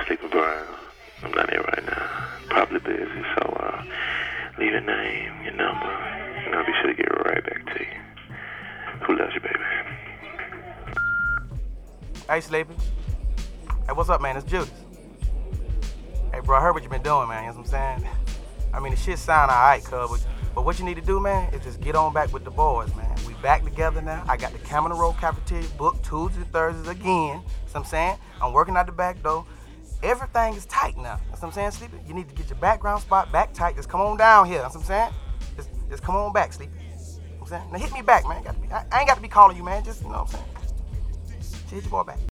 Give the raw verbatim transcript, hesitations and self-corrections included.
Sleeping Brown. I'm not there right now. Probably busy, so uh, leave your name, your number, and I'll be sure to get right back to you. Who loves you, baby? Hey, Sleepy. Hey, what's up, man? It's Judas. Hey, bro, I heard what you been doing, man. You know what I'm saying? I mean, the shit sound all right, cuz, but, but what you need to do, man, is just get on back with the boys, man. We back together now. I got the Camino Road Cafeteria booked Tuesdays and Thursdays again. You know what I'm saying? I'm working out the back door. Everything is tight now. That's what I'm saying, Sleepy? You need to get your background spot back tight. Just come on down here. That's what I'm saying? Just, just come on back, Sleepy. You know what I'm saying? Now hit me back, man. Got to be, I, I ain't got to be calling you, man. Just, you know what I'm saying? Just hit your boy back.